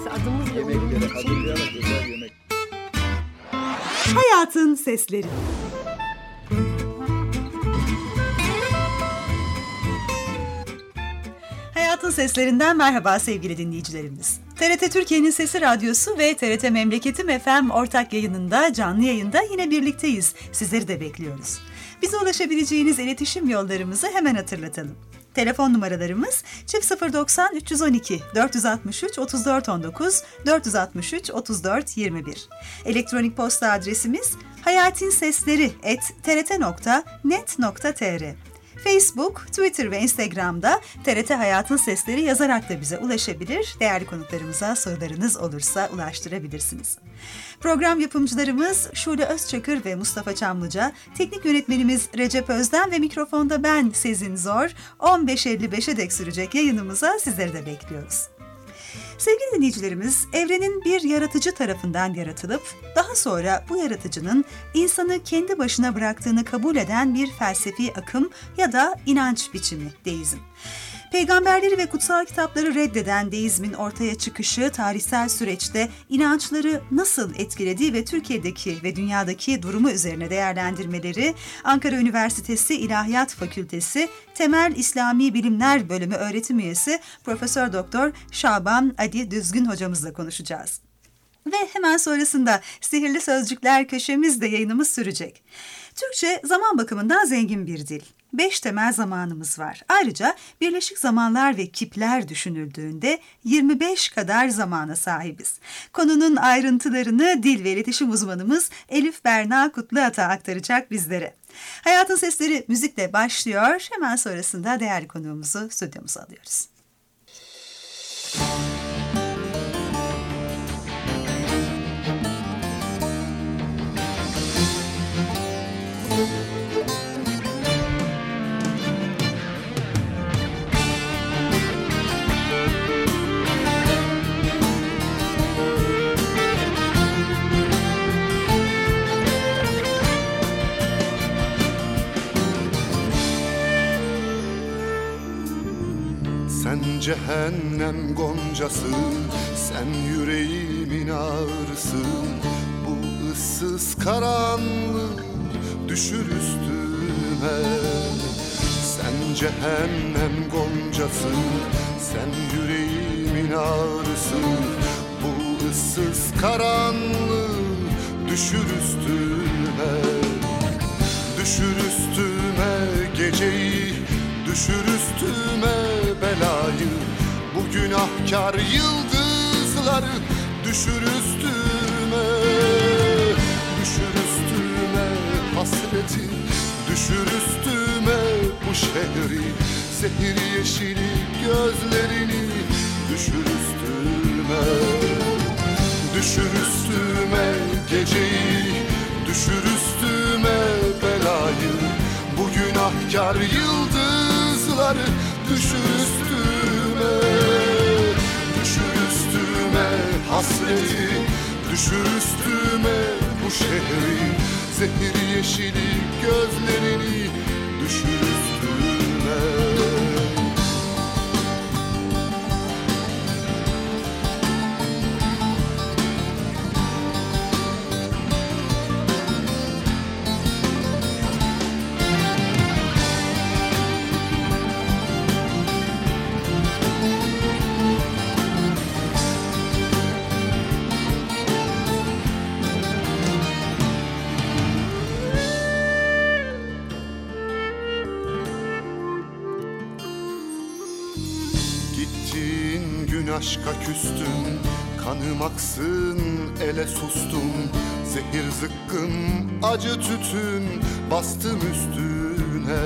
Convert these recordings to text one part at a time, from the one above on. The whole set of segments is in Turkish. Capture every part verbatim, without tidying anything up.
neredeyse adımız bile Yemekleri hazırlayarak özel yemek. Hayatın Sesleri. Hayatın Seslerinden merhaba sevgili dinleyicilerimiz. T R T Türkiye'nin Sesi Radyosu ve T R T Memleketim F M ortak yayınında, canlı yayında yine birlikteyiz. Sizleri de bekliyoruz. Bize ulaşabileceğiniz iletişim yollarımızı hemen hatırlatalım. Telefon numaralarımız çift sıfır doksan üç on iki dört altı üç otuz dört on dokuz dört altı üç otuz dört yirmi bir. Elektronik posta adresimiz hayatinsesleri at t r t nokta net nokta t r. Facebook, Twitter ve Instagram'da T R T Hayatın Sesleri yazarak da bize ulaşabilir, değerli konuklarımıza sorularınız olursa ulaştırabilirsiniz. Program yapımcılarımız Şule Özçakır ve Mustafa Çamlıca, teknik yönetmenimiz Recep Özden ve mikrofonda ben Sezin Zor, on beş elli beşe dek sürecek yayınımıza sizleri de bekliyoruz. Sevgili dinleyicilerimiz, evrenin bir yaratıcı tarafından yaratılıp, daha sonra bu yaratıcının insanı kendi başına bıraktığını kabul eden bir felsefi akım ya da inanç biçimi deizm. Peygamberleri ve kutsal kitapları reddeden deizmin ortaya çıkışı tarihsel süreçte inançları nasıl etkilediği ve Türkiye'deki ve dünyadaki durumu üzerine değerlendirmeleri Ankara Üniversitesi İlahiyat Fakültesi Temel İslami Bilimler Bölümü öğretim üyesi Profesör Doktor Şaban Adi Düzgün hocamızla konuşacağız. Ve hemen sonrasında Sihirli Sözcükler köşemizde yayınımız sürecek. Türkçe zaman bakımından zengin bir dil. Beş temel zamanımız var. Ayrıca birleşik zamanlar ve kipler düşünüldüğünde yirmi beş kadar zamana sahibiz. Konunun ayrıntılarını dil ve iletişim uzmanımız Elif Berna Kutluat'a aktaracak bizlere. Hayatın Sesleri müzikle başlıyor. Hemen sonrasında değerli konuğumuzu stüdyomuza alıyoruz. Sen cehennem goncası, sen yüreğimin ağrısı. Bu ıssız karanlık düşür üstüme. Sen cehennem goncası, sen yüreğimin ağrısı. Bu ıssız karanlık düşür üstüme. Düşür üstüme geceyi, düşür üstüme belayı. Bu günahkar yıldızları düşür üstüme. Düşür üstüme hasreti, düşür üstüme bu şehri. Zehir yeşili gözlerini düşür üstüme. Düşür üstüme geceyi, düşür üstüme belayı. Bu günahkar yıldızları düşür üstüme. Düşür üstüme hasreti, düşür üstüme bu şehri. Zehir yeşili gözlerini düşür üstüme. Aşka küstüm, kanım aksın, ele sustum. Zehir zıkkım, acı tütün, bastım üstüne.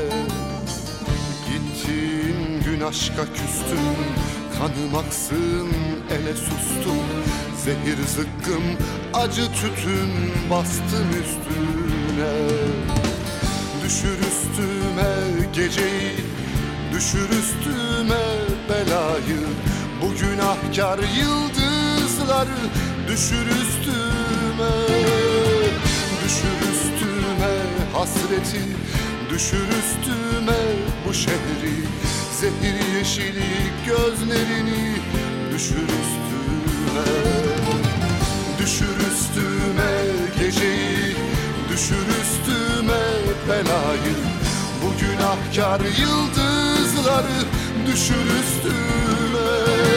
Gittin gün aşka küstüm, kanım aksın, ele sustum. Zehir zıkkım, acı tütün, bastım üstüne. Düşür üstüme geceyi, düşür üstüme belayı. Bu günahkar yıldızları düşür üstüme. Düşür üstüme hasreti, düşür üstüme bu şehri. Zehir yeşili gözlerini düşür üstüme. Düşür üstüme geceyi, düşür üstüme belayı, bu günahkar yıldızları düşür üstüme.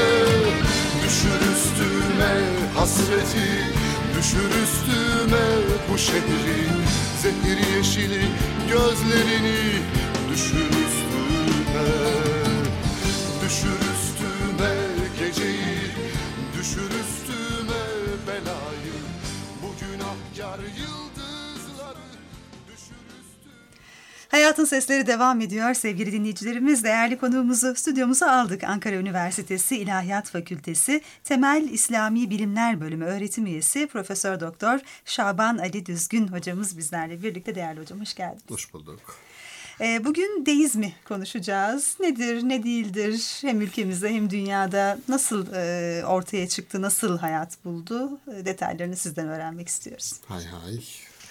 Düşür üstüme hasreti, düşür üstüme bu şehri, zehir yeşili gözlerini düşür üstüme. Düşür üstüme geceyi, düşür üstüme belayı, bu günahkar yıldızları düşür üstüme. Hayatın Sesleri devam ediyor sevgili dinleyicilerimiz. Değerli konuğumuzu stüdyomuza aldık. Ankara Üniversitesi İlahiyat Fakültesi Temel İslami Bilimler Bölümü öğretim üyesi Profesör Doktor Şaban Ali Düzgün hocamız bizlerle birlikte. Değerli hocam, hoş geldiniz. Hoş bulduk. Bugün deizmi konuşacağız. Nedir, ne değildir? Hem ülkemizde hem dünyada nasıl ortaya çıktı, nasıl hayat buldu? Detaylarını sizden öğrenmek istiyoruz. Hay hay.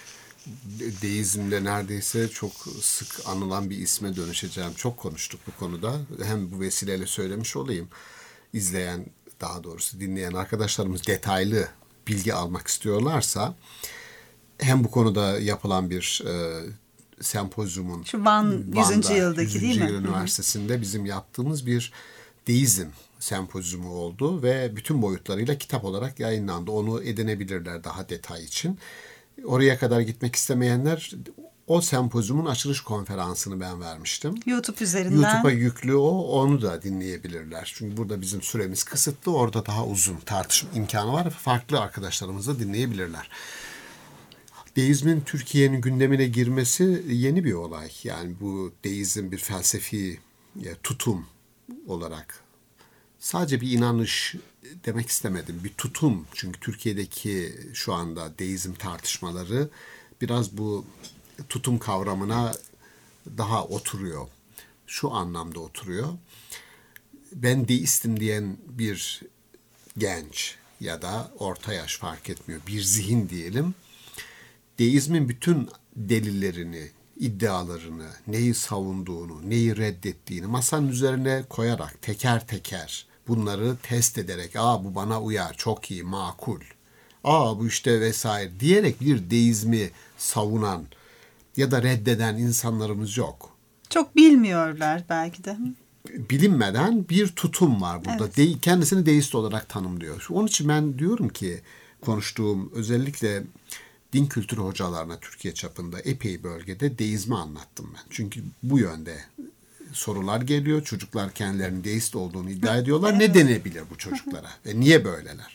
Deizmle neredeyse çok sık anılan bir isme dönüşeceğim. Çok konuştuk bu konuda. Hem bu vesileyle söylemiş olayım. İzleyen, daha doğrusu dinleyen arkadaşlarımız detaylı bilgi almak istiyorlarsa hem bu konuda yapılan bir e, sempozyumun şu Van yüzüncü yıldaki değil mi? yüzüncü yıl üniversitesinde bizim yaptığımız bir deizm sempozyumu oldu ve bütün boyutlarıyla kitap olarak yayınlandı. Onu edinebilirler daha detay için. Oraya kadar gitmek istemeyenler, o sempozyumun açılış konferansını ben vermiştim. YouTube üzerinden. YouTube'a yüklü o, onu da dinleyebilirler. Çünkü burada bizim süremiz kısıtlı, orada daha uzun tartışma imkanı var. Farklı arkadaşlarımız da dinleyebilirler. Deizmin Türkiye'nin gündemine girmesi yeni bir olay. Yani bu deizm bir felsefi ya, tutum olarak. Sadece bir inanış demek istemedim. Bir tutum. Çünkü Türkiye'deki şu anda deizm tartışmaları biraz bu tutum kavramına daha oturuyor. Şu anlamda oturuyor. Ben deistim diyen bir genç ya da orta yaş fark etmiyor. Bir zihin diyelim. Deizmin bütün delillerini, iddialarını, neyi savunduğunu, neyi reddettiğini masanın üzerine koyarak teker teker bunları test ederek, aa bu bana uyar, çok iyi, makul, aa bu işte vesaire diyerek bir deizmi savunan ya da reddeden insanlarımız yok. Çok bilmiyorlar belki de. Bilinmeden bir tutum var burada. Evet. De, kendisini deist olarak tanımlıyor. Onun için ben diyorum ki konuştuğum özellikle din kültürü hocalarına Türkiye çapında epey bölgede deizmi anlattım ben. Çünkü bu yönde sorular geliyor. Çocuklar kendilerinin deist olduğunu iddia ediyorlar. Evet. Ne denebilir bu çocuklara? Ve niye böyleler?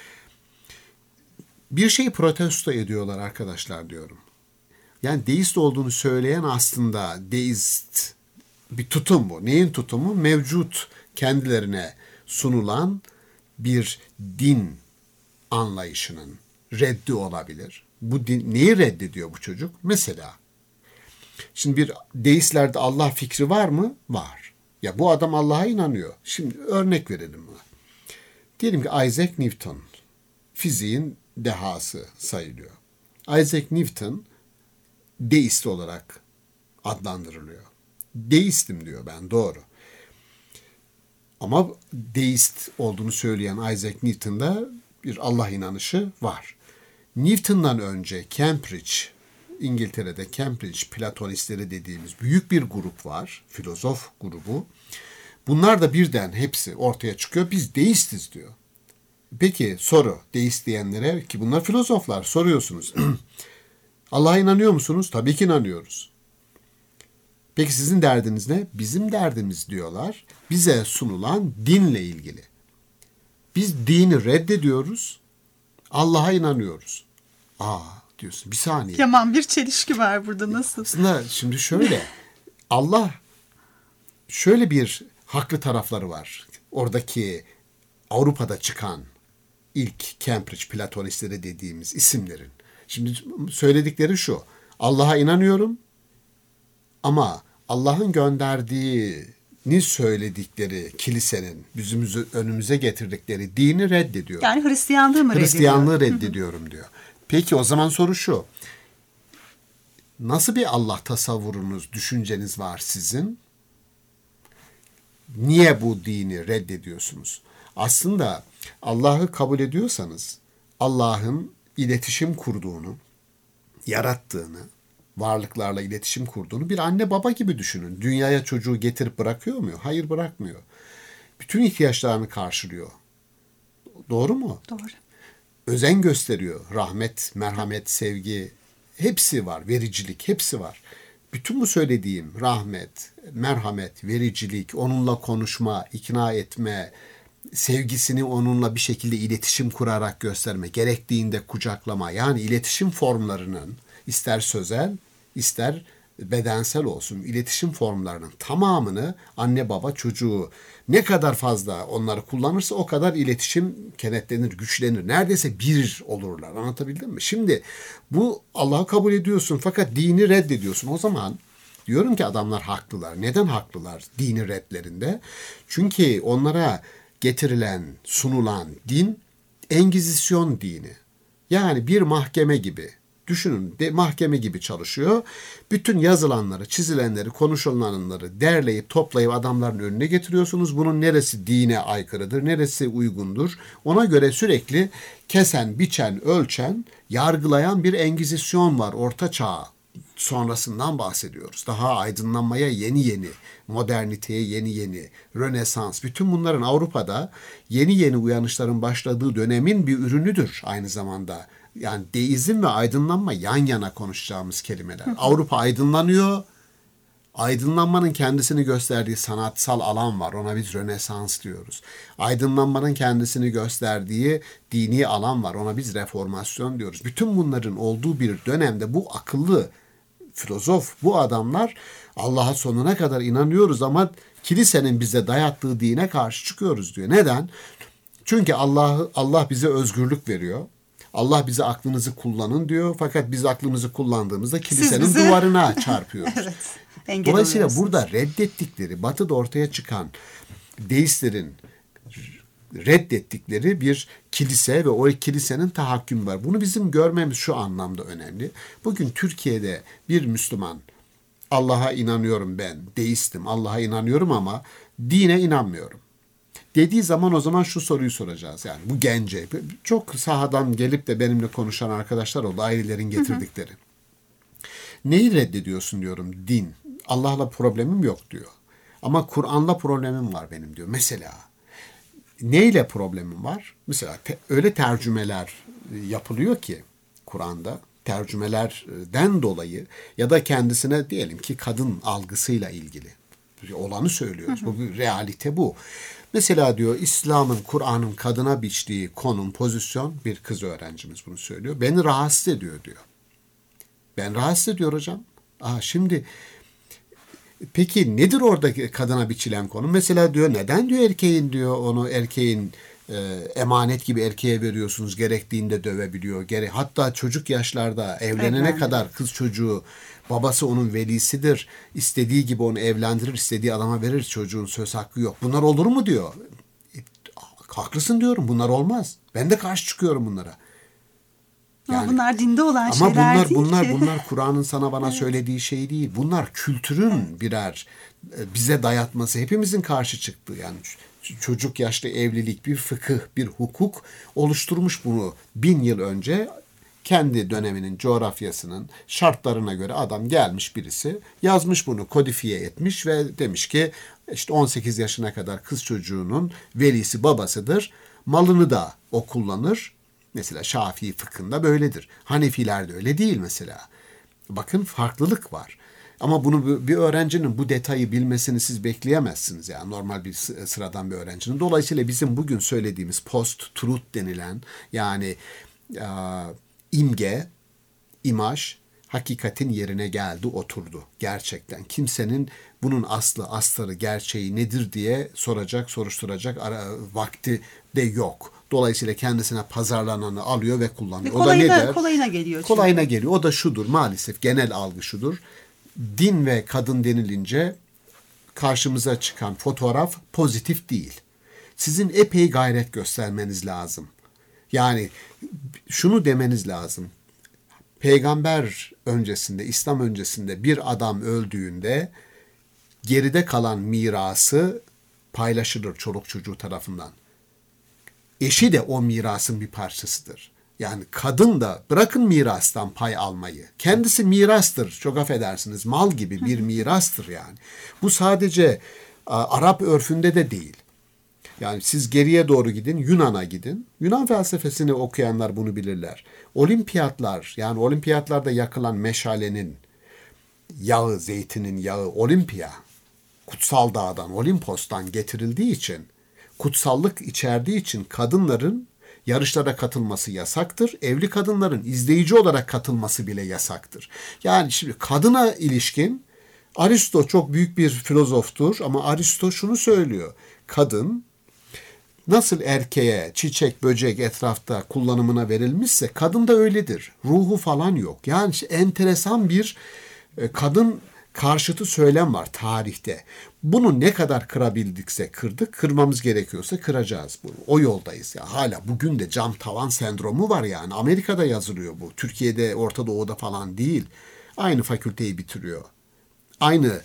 Bir şeyi protesto ediyorlar arkadaşlar diyorum. Yani deist olduğunu söyleyen aslında deist bir tutum bu. Neyin tutumu? Mevcut kendilerine sunulan bir din anlayışının reddi olabilir. Bu din, neyi reddediyor bu çocuk? Mesela şimdi bir deistlerde Allah fikri var mı? Var. Ya bu adam Allah'a inanıyor. Şimdi örnek verelim buna. Diyelim ki Isaac Newton fiziğin dehası sayılıyor. Isaac Newton deist olarak adlandırılıyor. Deistim diyor ben, doğru. Ama deist olduğunu söyleyen Isaac Newton'da bir Allah inanışı var. Newton'dan önce Cambridge, İngiltere'de Cambridge Platonistleri dediğimiz büyük bir grup var. Filozof grubu. Bunlar da birden hepsi ortaya çıkıyor. Biz deistiz diyor. Peki soru deist diyenlere, ki bunlar filozoflar, soruyorsunuz. Allah'a inanıyor musunuz? Tabii ki inanıyoruz. Peki sizin derdiniz ne? Bizim derdimiz diyorlar. Bize sunulan dinle ilgili. Biz dini reddediyoruz. Allah'a inanıyoruz. Aa diyorsun, bir saniye. Yaman bir çelişki var burada, nasıl? Aslında şimdi şöyle. Allah şöyle bir haklı tarafları var. Oradaki Avrupa'da çıkan ilk Cambridge Platonistleri dediğimiz isimlerin. Şimdi söyledikleri şu. Allah'a inanıyorum ama Allah'ın gönderdiğini söyledikleri kilisenin bizim önümüze getirdikleri dini reddediyor. Yani Hristiyanlığı mı reddediyor? Hristiyanlığı reddediyorum diyor. Peki o zaman soru şu. Nasıl bir Allah tasavvurunuz, düşünceniz var sizin? Niye bu dini reddediyorsunuz? Aslında Allah'ı kabul ediyorsanız Allah'ın iletişim kurduğunu, yarattığını, varlıklarla iletişim kurduğunu bir anne baba gibi düşünün. Dünyaya çocuğu getirip bırakıyor mu? Hayır, bırakmıyor. Bütün ihtiyaçlarını karşılıyor. Doğru mu? Doğru. Özen gösteriyor. Rahmet, merhamet, sevgi hepsi var. Vericilik hepsi var. Bütün bu söylediğim rahmet, merhamet, vericilik, onunla konuşma, ikna etme, sevgisini onunla bir şekilde iletişim kurarak gösterme, gerektiğinde kucaklama, yani iletişim formlarının ister sözel, ister bedensel olsun, iletişim formlarının tamamını anne baba çocuğu ne kadar fazla onları kullanırsa o kadar iletişim kenetlenir, güçlenir. Neredeyse bir olurlar. Anlatabildim mi? Şimdi bu Allah'ı kabul ediyorsun fakat dini reddediyorsun. O zaman diyorum ki adamlar haklılar. Neden haklılar dini reddlerinde? Çünkü onlara getirilen, sunulan din Engizisyon dini. Yani bir mahkeme gibi. Düşünün, de, mahkeme gibi çalışıyor. Bütün yazılanları, çizilenleri, konuşulanları derleyip toplayıp adamların önüne getiriyorsunuz. Bunun neresi dine aykırıdır, neresi uygundur. Ona göre sürekli kesen, biçen, ölçen, yargılayan bir Engizisyon var. Orta Çağ sonrasından bahsediyoruz. Daha aydınlanmaya yeni yeni, moderniteye yeni yeni, Rönesans, bütün bunların Avrupa'da yeni yeni uyanışların başladığı dönemin bir ürünüdür aynı zamanda. Yani deizm ve aydınlanma yan yana konuşacağımız kelimeler. Avrupa aydınlanıyor. Aydınlanmanın kendisini gösterdiği sanatsal alan var. Ona biz Rönesans diyoruz. Aydınlanmanın kendisini gösterdiği dini alan var. Ona biz reformasyon diyoruz. Bütün bunların olduğu bir dönemde bu akıllı filozof, bu adamlar Allah'a sonuna kadar inanıyoruz ama kilisenin bize dayattığı dine karşı çıkıyoruz diyor. Neden? Çünkü Allah Allah bize özgürlük veriyor. Allah bize aklınızı kullanın diyor. Fakat biz aklımızı kullandığımızda kilisenin bize... duvarına çarpıyoruz. Evet, dolayısıyla burada reddettikleri, Batı'da ortaya çıkan deistlerin reddettikleri bir kilise ve o kilisenin tahakkümü var. Bunu bizim görmemiz şu anlamda önemli. Bugün Türkiye'de bir Müslüman, Allah'a inanıyorum ben, deistim, Allah'a inanıyorum ama dine inanmıyorum dediği zaman o zaman şu soruyu soracağız. Yani bu gence, çok sahadan gelip de benimle konuşan arkadaşlar oldu, ailelerin getirdikleri. Hı hı. Neyi reddediyorsun diyorum, din. Allah'la problemim yok diyor. Ama Kur'an'la problemim var benim diyor. Mesela neyle problemim var? Mesela te, öyle tercümeler yapılıyor ki Kur'an'da, tercümelerden dolayı ya da kendisine diyelim ki kadın algısıyla ilgili olanı söylüyoruz. Hı hı. Bu bir realite bu. Mesela diyor İslam'ın, Kur'an'ın kadına biçtiği konum, pozisyon, bir kız öğrencimiz bunu söylüyor. Beni rahatsız ediyor diyor. Ben rahatsız ediyor hocam. Aa, şimdi peki nedir oradaki kadına biçilen konu? Mesela diyor neden diyor erkeğin diyor onu erkeğin e, emanet gibi erkeğe veriyorsunuz, gerektiğinde dövebiliyor. Gere hatta çocuk yaşlarda evlenene evet, kadar kız çocuğu babası onun velisidir. İstediği gibi onu evlendirir, istediği adama verir, çocuğun söz hakkı yok. Bunlar olur mu diyor. E, haklısın diyorum, bunlar olmaz. Ben de karşı çıkıyorum bunlara. Yani, bunlar dinde olan ama şeyler bunlar, değil bunlar, ki. Bunlar bunlar Kur'an'ın sana bana evet. söylediği şey değil. Bunlar kültürün evet. birer bize dayatması. Hepimizin karşı çıktığı yani çocuk yaşta evlilik bir fıkıh, bir hukuk oluşturmuş bunu bin yıl önce kendi döneminin coğrafyasının şartlarına göre adam gelmiş birisi yazmış bunu kodifiye etmiş ve demiş ki işte on sekiz yaşına kadar kız çocuğunun velisi babasıdır. Malını da o kullanır. Mesela Şafii fıkhında böyledir. Hanefilerde öyle değil mesela. Bakın farklılık var. Ama bunu bir öğrencinin bu detayı bilmesini siz bekleyemezsiniz. Yani normal bir sıradan bir öğrencinin. Dolayısıyla bizim bugün söylediğimiz post-truth denilen yani e, imge, imaj hakikatin yerine geldi, oturdu. Gerçekten kimsenin bunun aslı, astarı, gerçeği nedir diye soracak, soruşturacak ara, vakti de yok. Dolayısıyla kendisine pazarlananı alıyor ve kullanıyor. Ve kolayına, o da ne der? Kolayına geliyor. Çünkü. Kolayına geliyor. O da şudur maalesef genel algı şudur. Din ve kadın denilince karşımıza çıkan fotoğraf pozitif değil. Sizin epey gayret göstermeniz lazım. Yani şunu demeniz lazım. Peygamber öncesinde, İslam öncesinde bir adam öldüğünde geride kalan mirası paylaşılır çoluk çocuğu tarafından. eşi de o mirasın bir parçasıdır. Yani kadın da bırakın mirastan pay almayı. Kendisi mirastır. Çok affedersiniz, mal gibi bir mirastır yani. Bu sadece Arap örfünde de değil. Yani siz geriye doğru gidin, Yunan'a gidin. Yunan felsefesini okuyanlar bunu bilirler. Olimpiyatlar, yani olimpiyatlarda yakılan meşalenin yağı, zeytinin yağı, Olimpiya, kutsal dağdan, Olimpos'tan getirildiği için, kutsallık içerdiği için kadınların yarışlara katılması yasaktır. Evli kadınların izleyici olarak katılması bile yasaktır. Yani şimdi kadına ilişkin, Aristo çok büyük bir filozoftur ama Aristo şunu söylüyor. Kadın nasıl erkeğe çiçek, böcek etrafta kullanımına verilmişse kadın da öyledir. Ruhu falan yok. Yani işte enteresan bir kadın karşıtı söylem var tarihte. Bunu ne kadar kırabildikse kırdık, kırmamız gerekiyorsa kıracağız bunu. O yoldayız ya. Hala bugün de cam tavan sendromu var yani. Amerika'da yazılıyor bu. Türkiye'de, Orta Doğu'da falan değil. Aynı fakülteyi bitiriyor. Aynı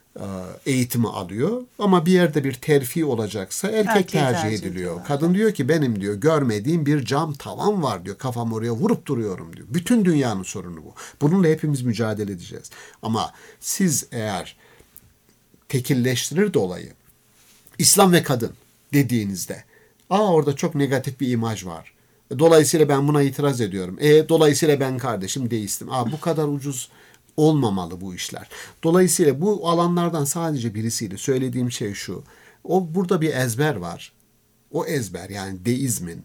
eğitimi alıyor ama bir yerde bir terfi olacaksa erkek Erkeği tercih tercih ediliyor. ediyorlar. Kadın diyor ki benim diyor görmediğim bir cam tavan var diyor. Kafam oraya vurup duruyorum diyor. Bütün dünyanın sorunu bu. Bununla hepimiz mücadele edeceğiz. Ama siz eğer tekilleştirir de olayı, İslam ve kadın dediğinizde, aa orada çok negatif bir imaj var. Dolayısıyla ben buna itiraz ediyorum. E dolayısıyla ben kardeşim deistim. Aa bu kadar ucuz olmamalı bu işler. Dolayısıyla bu alanlardan sadece birisiyle söylediğim şey şu. O burada bir ezber var. O ezber yani deizmin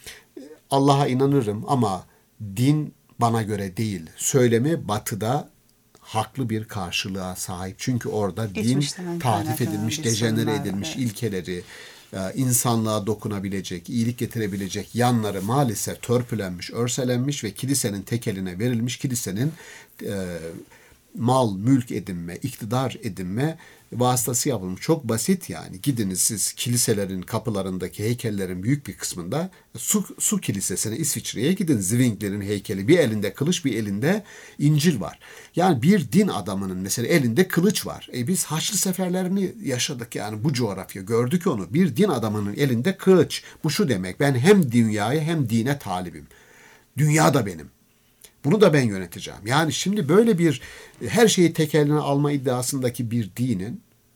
Allah'a inanırım ama din bana göre değil. Söylemi batıda haklı bir karşılığa sahip. Çünkü orada Geçmişten din tahrif kaynaklanan edilmiş, bir dejenere sorunlar var, edilmiş evet. ilkeleri, insanlığa dokunabilecek, iyilik getirebilecek yanları maalesef törpülenmiş, örselenmiş ve kilisenin tekeline verilmiş. Kilisenin e, mal, mülk edinme, iktidar edinme vasıtası yapılmış. Çok basit yani. Gidiniz siz kiliselerin kapılarındaki heykellerin büyük bir kısmında su, su kilisesine, İsviçre'ye gidin. Zwingli'nin heykeli. Bir elinde kılıç, bir elinde İncil var. Yani bir din adamının mesela elinde kılıç var. E biz Haçlı seferlerini yaşadık yani bu coğrafya. Gördük onu. Bir din adamının elinde kılıç. Bu şu demek. Ben hem dünyaya hem dine talibim. Dünya da benim. Bunu da ben yöneteceğim. Yani şimdi böyle bir her şeyi tek eline alma iddiasındaki bir dinin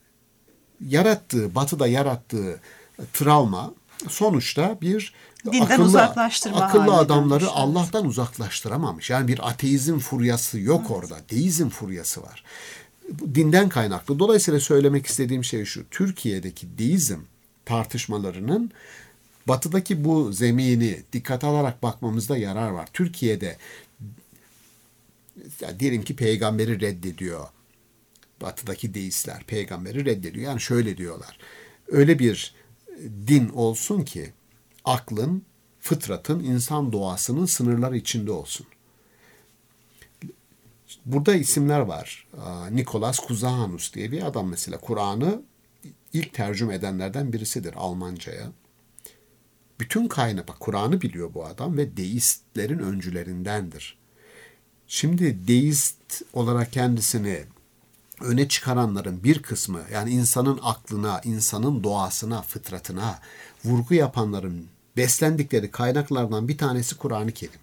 yarattığı, batıda yarattığı travma sonuçta bir Dinden akıllı, uzaklaştırma akıllı haline adamları dönmüş, evet. Allah'tan uzaklaştıramamış. Yani bir ateizm furyası yok orada. Deizm furyası var. Bu dinden kaynaklı. Dolayısıyla söylemek istediğim şey şu. Türkiye'deki deizm tartışmalarının batıdaki bu zemini dikkate alarak bakmamızda yarar var. Türkiye'de ya diyelim ki peygamberi reddediyor. Batıdaki deistler peygamberi reddediyor. Yani şöyle diyorlar. Öyle bir din olsun ki aklın, fıtratın, insan doğasının sınırları içinde olsun. Burada isimler var. Nikolaus Cusanus diye bir adam mesela. Kur'an'ı ilk tercüme edenlerden birisidir Almanca'ya. Bütün kaynağı, bak Kur'an'ı biliyor bu adam ve deistlerin öncülerindendir. Şimdi deist olarak kendisini öne çıkaranların bir kısmı, yani insanın aklına, insanın doğasına, fıtratına vurgu yapanların beslendikleri kaynaklardan bir tanesi Kur'an-ı Kerim.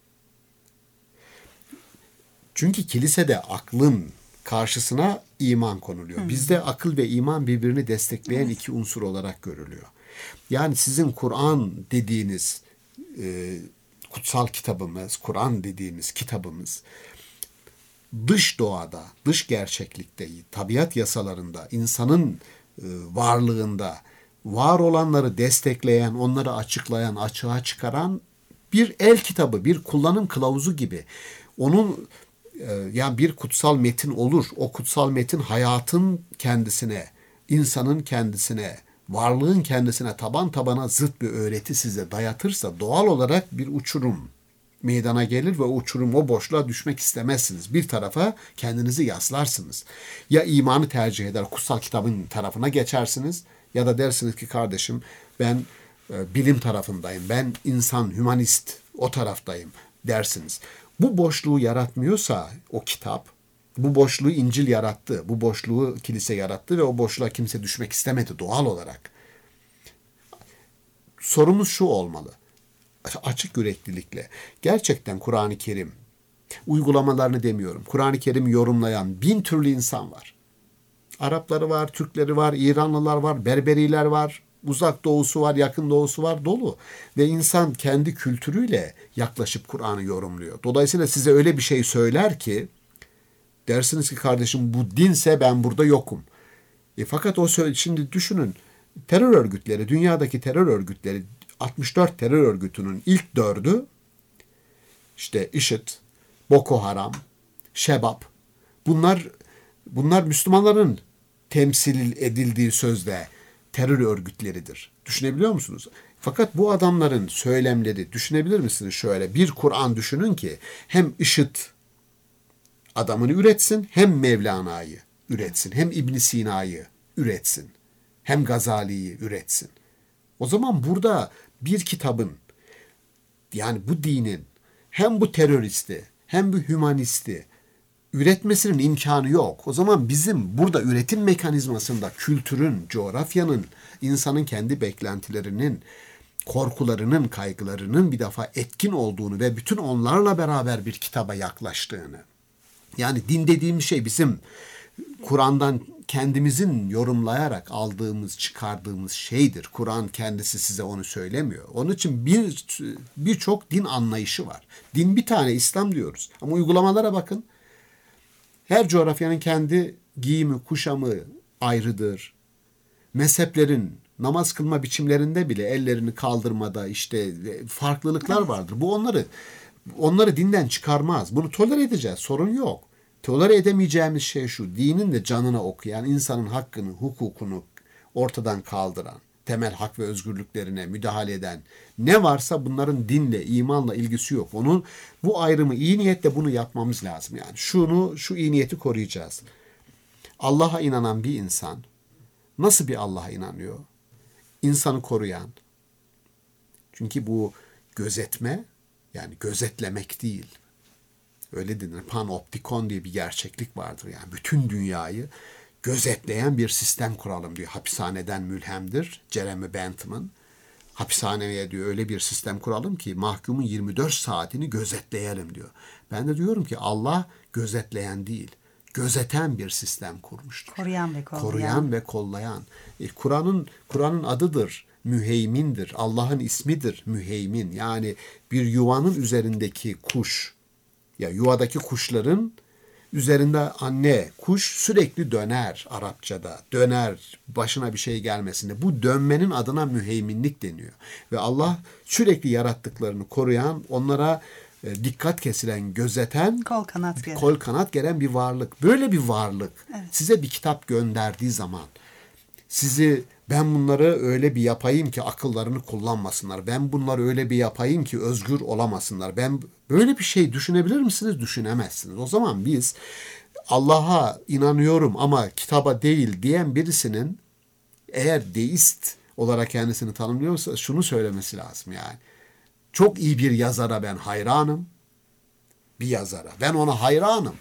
Çünkü kilisede aklın karşısına iman konuluyor. Hmm. Bizde akıl ve iman birbirini destekleyen evet. iki unsur olarak görülüyor. Yani sizin Kur'an dediğiniz e, kutsal kitabımız, Kur'an dediğimiz kitabımız dış doğada, dış gerçeklikte, tabiat yasalarında, insanın e, varlığında var olanları destekleyen, onları açıklayan, açığa çıkaran bir el kitabı, bir kullanım kılavuzu gibi. Onun e, yani bir kutsal metin olur. O kutsal metin hayatın kendisine, insanın kendisine, varlığın kendisine taban tabana zıt bir öğreti size dayatırsa doğal olarak bir uçurum meydana gelir ve o uçurum, o boşluğa düşmek istemezsiniz. Bir tarafa kendinizi yaslarsınız. Ya imanı tercih eder, kutsal kitabın tarafına geçersiniz ya da dersiniz ki kardeşim ben e, bilim tarafındayım, ben insan, hümanist o taraftayım dersiniz. Bu boşluğu yaratmıyorsa o kitap, bu boşluğu İncil yarattı, bu boşluğu kilise yarattı ve o boşluğa kimse düşmek istemedi doğal olarak. sorumuz şu olmalı. Açık yüreklilikle. Gerçekten Kur'an-ı Kerim, uygulamalarını demiyorum, Kur'an-ı Kerim'i yorumlayan bin türlü insan var. Arapları var, Türkleri var, İranlılar var, Berberiler var, uzak doğusu var, yakın doğusu var, dolu. Ve insan kendi kültürüyle yaklaşıp Kur'an'ı yorumluyor. Dolayısıyla size öyle bir şey söyler ki, dersiniz ki kardeşim bu dinse ben burada yokum. E fakat o söyle, şimdi düşünün, terör örgütleri, dünyadaki terör örgütleri, altmış dört terör örgütünün ilk dördü, işte IŞİD, Boko Haram, Şebap, bunlar bunlar Müslümanların temsil edildiği sözde terör örgütleridir. Düşünebiliyor musunuz? Fakat bu adamların söylemleri, düşünebilir misiniz şöyle? Bir Kur'an düşünün ki hem IŞİD adamını üretsin, hem Mevlana'yı üretsin, hem İbn Sina'yı üretsin, hem Gazali'yi üretsin. O zaman burada bir kitabın, yani bu dinin hem bu teröristi hem bu hümanisti üretmesinin imkanı yok. O zaman bizim burada üretim mekanizmasında kültürün, coğrafyanın, insanın kendi beklentilerinin, korkularının, kaygılarının bir defa etkin olduğunu ve bütün onlarla beraber bir kitaba yaklaştığını. Yani din dediğim şey bizim Kur'an'dan kendimizin yorumlayarak aldığımız, çıkardığımız şeydir. Kur'an kendisi size onu söylemiyor. Onun için bir birçok din anlayışı var. Din bir tane, İslam diyoruz. Ama uygulamalara bakın. Her coğrafyanın kendi giyimi, kuşamı ayrıdır. Mezheplerin namaz kılma biçimlerinde bile ellerini kaldırmada işte farklılıklar vardır. Bu onları onları dinden çıkarmaz. Bunu tolere edeceğiz. Sorun yok. Tolere edemeyeceğimiz şey şu: dinin de canına okuyan, insanın hakkını, hukukunu ortadan kaldıran, temel hak ve özgürlüklerine müdahale eden ne varsa bunların dinle, imanla ilgisi yok. Onun bu ayrımı iyi niyetle bunu yapmamız lazım. Yani şunu, şu iyi niyeti koruyacağız. Allah'a inanan bir insan nasıl bir Allah'a inanıyor? İnsanı koruyan. Çünkü bu gözetme, yani gözetlemek değil. Öyle denir. Panoptikon diye bir gerçeklik vardır. Yani bütün dünyayı gözetleyen bir sistem kuralım diyor. Hapishaneden mülhemdir Jeremy Bentham. Hapishaneye diyor öyle bir sistem kuralım ki mahkumun yirmi dört saatini gözetleyelim diyor. Ben de diyorum ki Allah gözetleyen değil, gözeten bir sistem kurmuştur. Koruyan ve kollayan. Koruyan ve kollayan. E, Kur'an'ın Kur'an'ın adıdır. Müheymindir. Allah'ın ismidir müheymin. Yani bir yuvanın üzerindeki kuş, ya yuvadaki kuşların üzerinde anne kuş sürekli döner Arapçada. Döner, başına bir şey gelmesinde. Bu dönmenin adına müheyminlik deniyor. Ve Allah sürekli yarattıklarını koruyan, onlara e, dikkat kesilen, gözeten, Kol kanat geren. kol kanat geren bir varlık. Böyle bir varlık Evet. size bir kitap gönderdiği zaman sizi, ben bunları öyle bir yapayım ki akıllarını kullanmasınlar. Ben bunları öyle bir yapayım ki özgür olamasınlar. Ben böyle bir şey düşünebilir misiniz? Düşünemezsiniz. O zaman biz Allah'a inanıyorum ama kitaba değil diyen birisinin, eğer deist olarak kendisini tanımlıyorsa şunu söylemesi lazım yani. Çok iyi bir yazara ben hayranım. Bir yazara. Ben ona hayranım.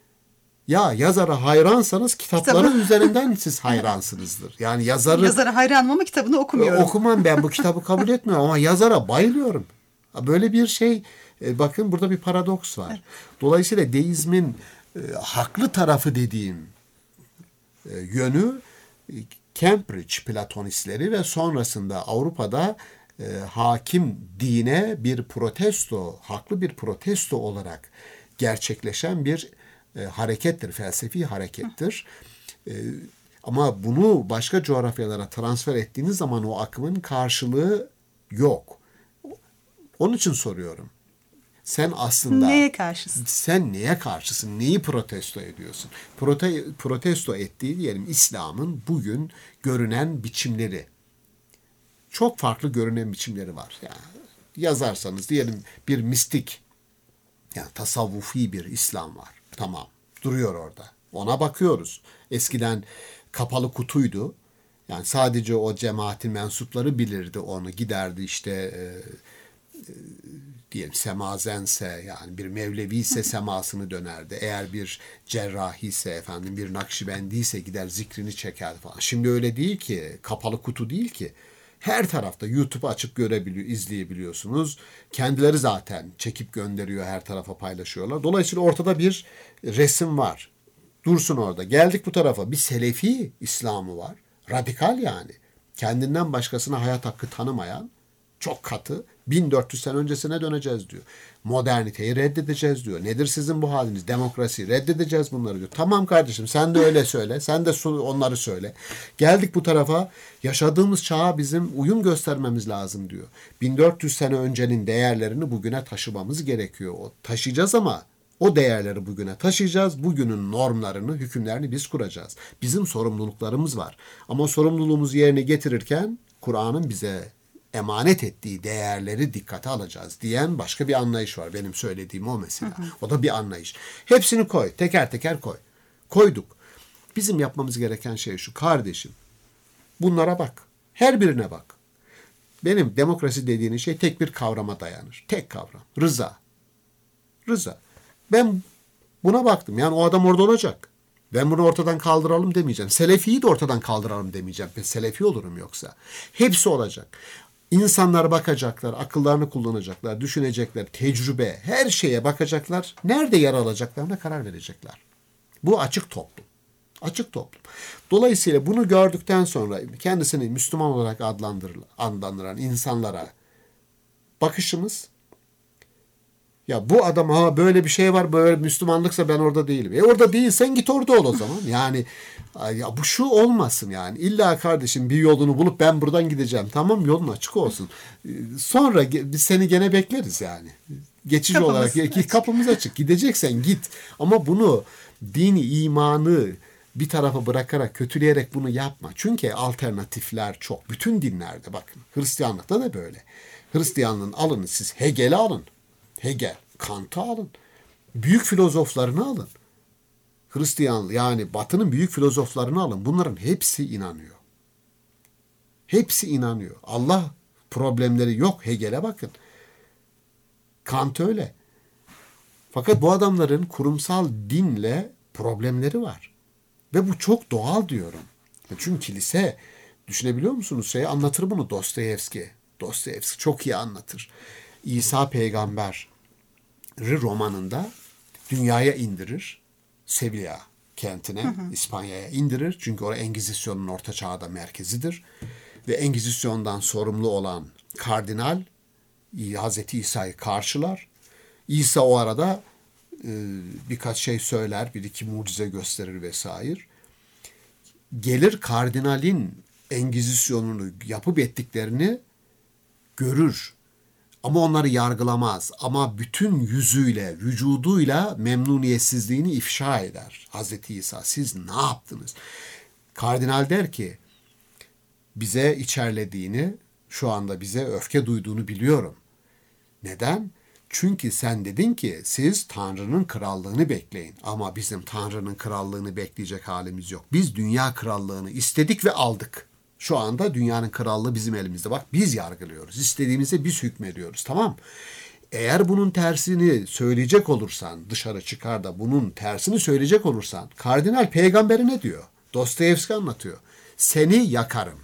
Ya yazara hayransanız kitapları Kitabı. üzerinden siz hayransınızdır. Yani yazarı Yazara hayranım ama kitabını okumuyorum. okumam, ben bu kitabı kabul etmiyorum ama yazara bayılıyorum. Böyle bir şey, bakın burada bir paradoks var. Dolayısıyla deizmin e, haklı tarafı dediğim e, yönü e, Cambridge Platonistleri ve sonrasında Avrupa'da e, hakim dine bir protesto, haklı bir protesto olarak gerçekleşen bir e, harekettir, felsefi harekettir. E, ama bunu başka coğrafyalara transfer ettiğiniz zaman o akımın karşılığı yok. Onun için soruyorum. Sen aslında Neye karşısın? Sen neye karşısın? Neyi protesto ediyorsun? Prote, protesto ettiği diyelim İslam'ın bugün görünen biçimleri. Çok farklı görünen biçimleri var. Yani yazarsanız diyelim bir mistik, yani tasavvufi bir İslam var. Tamam. Duruyor orada. Ona bakıyoruz. Eskiden kapalı kutuydu. Yani sadece o cemaatin mensupları bilirdi onu. Giderdi işte e, e, diyelim semazense, yani bir Mevlevi ise semasını dönerdi. Eğer bir cerrahi ise, efendim bir Nakşibendi ise gider zikrini çekerdi falan. Şimdi öyle değil ki. Kapalı kutu değil ki. Her tarafta YouTube açıp görebiliyor, izleyebiliyorsunuz. Kendileri zaten çekip gönderiyor, her tarafa paylaşıyorlar. Dolayısıyla ortada bir resim var. Dursun orada. Geldik bu tarafa. Bir Selefi İslam'ı var. Radikal yani. Kendinden başkasına hayat hakkı tanımayan, çok katı, bin dört yüz sene öncesine döneceğiz diyor. Moderniteyi reddedeceğiz diyor. Nedir sizin bu haliniz? Demokrasi, reddedeceğiz bunları diyor. Tamam kardeşim, sen de öyle söyle. Sen de onları söyle. Geldik bu tarafa, yaşadığımız çağa bizim uyum göstermemiz lazım diyor. bin dört yüz sene öncenin değerlerini bugüne taşımamız gerekiyor. O taşıyacağız ama o değerleri bugüne taşıyacağız. Bugünün normlarını, hükümlerini biz kuracağız. Bizim sorumluluklarımız var. Ama sorumluluğumuzu yerine getirirken Kur'an'ın bize emanet ettiği değerleri dikkate alacağız diyen başka bir anlayış var. Benim söylediğim o mesela. Hı hı. O da bir anlayış. Hepsini koy. Teker teker koy. Koyduk. Bizim yapmamız gereken şey şu. Kardeşim, bunlara bak. Her birine bak. Benim demokrasi dediğin şey tek bir kavrama dayanır. Tek kavram. Rıza. Rıza. Ben buna baktım. Yani o adam orada olacak. Ben bunu ortadan kaldıralım demeyeceğim. Selefi'yi de ortadan kaldıralım demeyeceğim. Ben Selefi olurum yoksa. Hepsi olacak. İnsanlar bakacaklar, akıllarını kullanacaklar, düşünecekler, tecrübe, her şeye bakacaklar. Nerede yer alacaklarına karar verecekler. Bu açık toplum. Açık toplum. Dolayısıyla bunu gördükten sonra kendisini Müslüman olarak adlandıran insanlara bakışımız, ya bu adam ha böyle bir şey var, böyle Müslümanlıksa ben orada değilim. E orada değilsen git orada ol o zaman. Yani ya bu şu olmasın yani. İlla kardeşim bir yolunu bulup ben buradan gideceğim. Tamam, yolun açık olsun. Sonra biz seni gene bekleriz yani. Geçici Kapımız olarak açık. kapımız açık. Gideceksen git. Ama bunu dini, imanı bir tarafa bırakarak, kötüleyerek bunu yapma. Çünkü alternatifler çok. Bütün dinlerde bakın. Hristiyanlıkta da böyle. Hristiyanlığın alın siz Hegel'i alın. Hegel, Kant'ı alın. Büyük filozoflarını alın. Hristiyan yani Batı'nın büyük filozoflarını alın. Bunların hepsi inanıyor. Hepsi inanıyor. Allah problemleri yok. Hegel'e bakın. Kant öyle. Fakat bu adamların kurumsal dinle problemleri var. Ve bu çok doğal diyorum. Çünkü kilise, düşünebiliyor musunuz? Şey anlatır bunu Dostoyevski. Dostoyevski çok iyi anlatır. İsa peygamber romanında dünyaya indirir. Sevilla kentine, hı hı. İspanya'ya indirir. Çünkü orası Engizisyon'un orta çağda merkezidir. Ve Engizisyon'dan sorumlu olan kardinal Hazreti İsa'yı karşılar. İsa o arada e, birkaç şey söyler, bir iki mucize gösterir vesaire. Gelir kardinalin Engizisyon'unu yapıp ettiklerini görür. Ama onları yargılamaz. Ama bütün yüzüyle, vücuduyla memnuniyetsizliğini ifşa eder. Hazreti İsa, siz ne yaptınız? Kardinal der ki, bize içerlediğini, şu anda bize öfke duyduğunu biliyorum. Neden? Çünkü sen dedin ki siz Tanrı'nın krallığını bekleyin. Ama bizim Tanrı'nın krallığını bekleyecek halimiz yok. Biz dünya krallığını istedik ve aldık. Şu anda dünyanın krallığı bizim elimizde. Bak biz yargılıyoruz. İstediğimize biz hükmediyoruz. Tamam. Eğer bunun tersini söyleyecek olursan, dışarı çıkar da bunun tersini söyleyecek olursan, kardinal peygamberi ne diyor? Dostoyevski anlatıyor. Seni yakarım.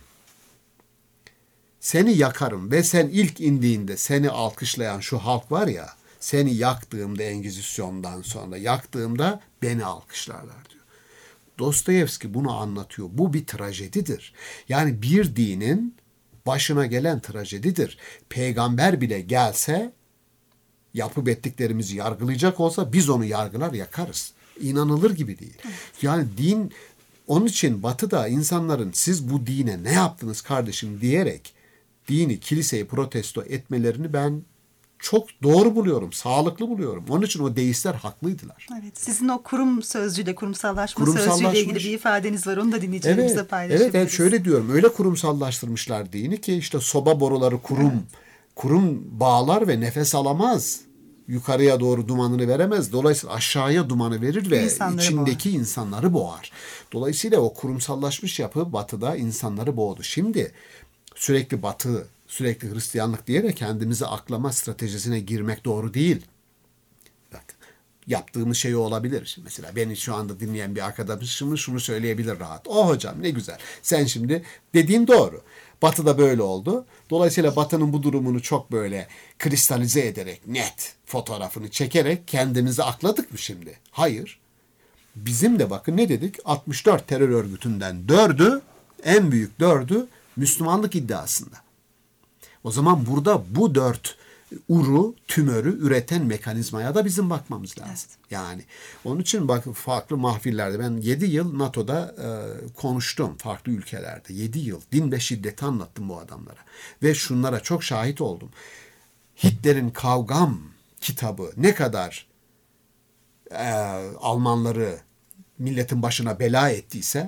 Seni yakarım ve sen ilk indiğinde seni alkışlayan şu halk var ya, seni yaktığımda Engizisyon'dan sonra yaktığımda beni alkışlarlar diyor. Dostoyevski bunu anlatıyor. Bu bir trajedidir. Yani bir dinin başına gelen trajedidir. Peygamber bile gelse, yapıp ettiklerimizi yargılayacak olsa biz onu yargılar yakarız. İnanılır gibi değil. Yani din, onun için Batı'da insanların siz bu dine ne yaptınız kardeşim diyerek dini, kiliseyi protesto etmelerini ben çok doğru buluyorum, sağlıklı buluyorum. Onun için o deistler haklıydılar. Evet, sizin o kurum sözcüğüyle, kurumsallaşma Kurumsallaşmış. sözcüğüyle ilgili bir ifadeniz var. Onu da dinleyicilerimizle evet, paylaşabiliriz. Evet, evet, şöyle diyorum. Öyle kurumsallaştırmışlar dini ki işte soba boruları kurum, evet. kurum bağlar ve nefes alamaz. Yukarıya doğru dumanını veremez. Dolayısıyla aşağıya dumanı verir ve İnsanları içindeki boğar. insanları boğar. Dolayısıyla o kurumsallaşmış yapı Batı'da insanları boğdu. Şimdi sürekli Batı, sürekli Hristiyanlık diyerek kendimizi aklama stratejisine girmek doğru değil. Bak, yaptığımız şey olabilir. Şimdi mesela beni şu anda dinleyen bir arkadaşım şunu söyleyebilir rahat. O hocam ne güzel. Sen şimdi dediğin doğru. Batı'da böyle oldu. Dolayısıyla Batı'nın bu durumunu çok böyle kristalize ederek, net fotoğrafını çekerek kendimizi akladık mı şimdi? Hayır. Bizim de bakın ne dedik? altmış dört terör örgütünden dördü, en büyük dördü Müslümanlık iddiasında. O zaman burada bu dört uru, tümörü üreten mekanizmaya da bizim bakmamız lazım. Evet. Yani onun için bak farklı mahfillerde ben yedi yıl NATO'da e, konuştum farklı ülkelerde. yedi yıl din ve şiddeti anlattım bu adamlara. Ve şunlara çok şahit oldum. Hitler'in Kavgam kitabı ne kadar e, Almanları milletin başına bela ettiyse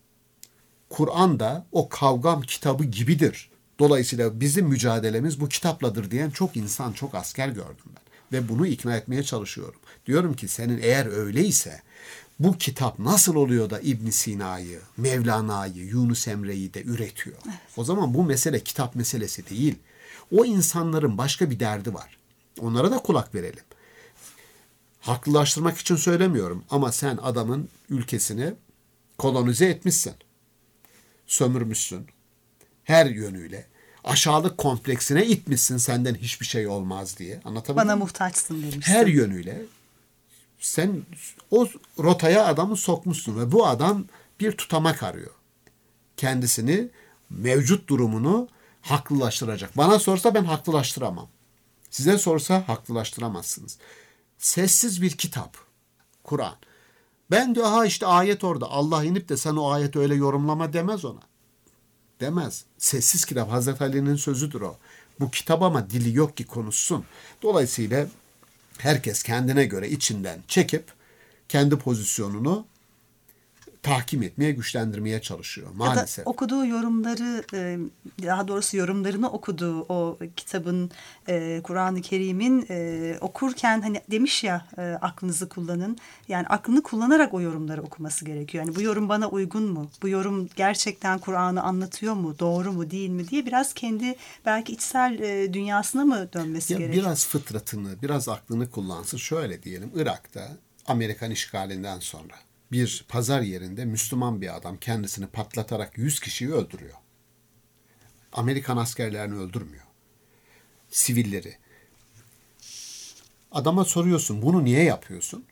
Kur'an da o Kavgam kitabı gibidir. Dolayısıyla bizim mücadelemiz bu kitapladır diyen çok insan, çok asker gördüm ben. Ve bunu ikna etmeye çalışıyorum. Diyorum ki senin eğer öyleyse bu kitap nasıl oluyor da İbn Sina'yı, Mevlana'yı, Yunus Emre'yi de üretiyor? Evet. O zaman bu mesele kitap meselesi değil. O insanların başka bir derdi var. Onlara da kulak verelim. Haklılaştırmak için söylemiyorum ama sen adamın ülkesini kolonize etmişsin. Sömürmüşsün. Her yönüyle. Aşağılık kompleksine itmişsin senden hiçbir şey olmaz diye. Anlatabildim Bana mi? muhtaçsın demişsin. Her yönüyle sen o rotaya adamı sokmuşsun ve bu adam bir tutamak arıyor. Kendisini, mevcut durumunu haklılaştıracak. Bana sorsa ben haklılaştıramam. Size sorsa haklılaştıramazsınız. Sessiz bir kitap. Kur'an. Ben diyor ha işte ayet orada. Allah inip de sen o ayeti öyle yorumlama demez ona. Demez. Sessiz kitap. Hazreti Ali'nin sözüdür o. Bu kitap ama dili yok ki konuşsun. Dolayısıyla herkes kendine göre içinden çekip kendi pozisyonunu tahkim etmeye, güçlendirmeye çalışıyor maalesef. Ya da okuduğu yorumları, daha doğrusu yorumlarını okuduğu o kitabın, Kur'an-ı Kerim'in okurken hani demiş ya aklınızı kullanın. Yani aklını kullanarak o yorumları okuması gerekiyor. Yani bu yorum bana uygun mu? Bu yorum gerçekten Kur'an'ı anlatıyor mu? Doğru mu, değil mi diye biraz kendi belki içsel dünyasına mı dönmesi ya gerekiyor? Biraz fıtratını, biraz aklını kullansın. Şöyle diyelim, Irak'ta Amerikan işgalinden sonra bir pazar yerinde Müslüman bir adam kendisini patlatarak yüz kişiyi öldürüyor. Amerikan askerlerini öldürmüyor. Sivilleri. Adama soruyorsun bunu niye yapıyorsun?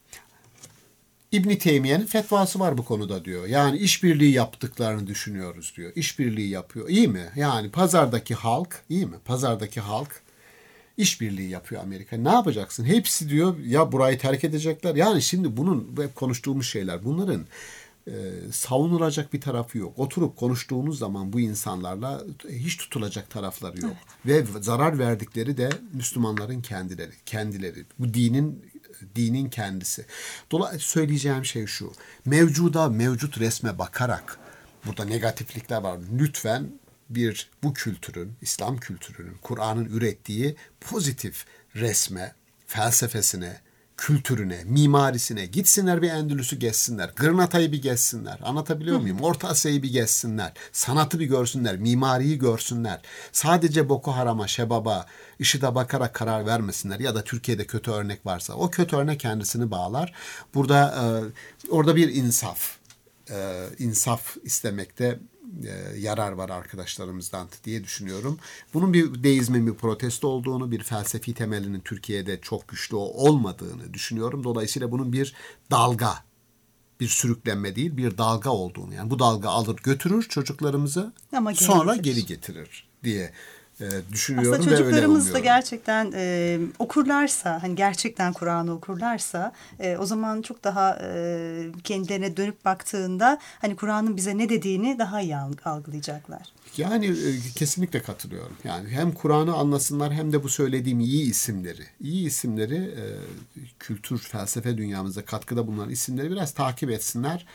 İbn Teymiye'nin fetvası var bu konuda diyor. Yani işbirliği yaptıklarını düşünüyoruz diyor. İşbirliği yapıyor. İyi mi? Yani pazardaki halk, iyi mi? Pazardaki halk İşbirliği yapıyor Amerika. Ne yapacaksın? Hepsi diyor ya burayı terk edecekler. Yani şimdi bunun hep konuştuğumuz şeyler. Bunların e, savunulacak bir tarafı yok. Oturup konuştuğunuz zaman bu insanlarla hiç tutulacak tarafları yok. Evet. Ve zarar verdikleri de Müslümanların kendileri. Kendileri. Bu dinin dinin kendisi. Dolayısıyla söyleyeceğim şey şu. Mevcuda, mevcut resme bakarak burada negatiflikler var. Lütfen bir bu kültürün, İslam kültürünün, Kur'an'ın ürettiği pozitif resme, felsefesine, kültürüne, mimarisine gitsinler bir Endülüs'ü gezsinler. Gırnata'yı bir gezsinler. Anlatabiliyor muyum? Orta Asya'yı bir gezsinler. Sanatı bir görsünler. Mimariyi görsünler. Sadece Boko Haram'a, Şebab'a, IŞİD'e bakarak karar vermesinler. Ya da Türkiye'de kötü örnek varsa o kötü örnek kendisini bağlar. Burada e, orada bir insaf, e, insaf istemekte E, yarar var arkadaşlarımızdan diye düşünüyorum. Bunun bir deizmin bir protesto olduğunu, bir felsefi temelinin Türkiye'de çok güçlü olmadığını düşünüyorum. Dolayısıyla bunun bir dalga, bir sürüklenme değil, bir dalga olduğunu. Yani bu dalga alır götürür çocuklarımızı, ama sonra getirir. geri getirir diye e, düşünüyorum. Aslında çocuklarımız da gerçekten e, okurlarsa, hani gerçekten Kur'an'ı okurlarsa e, o zaman çok daha e, kendilerine dönüp baktığında hani Kur'an'ın bize ne dediğini daha iyi algılayacaklar. Yani e, kesinlikle katılıyorum. Yani hem Kur'an'ı anlasınlar hem de bu söylediğim iyi isimleri, iyi isimleri e, kültür, felsefe dünyamıza katkıda bulunan isimleri biraz takip etsinler.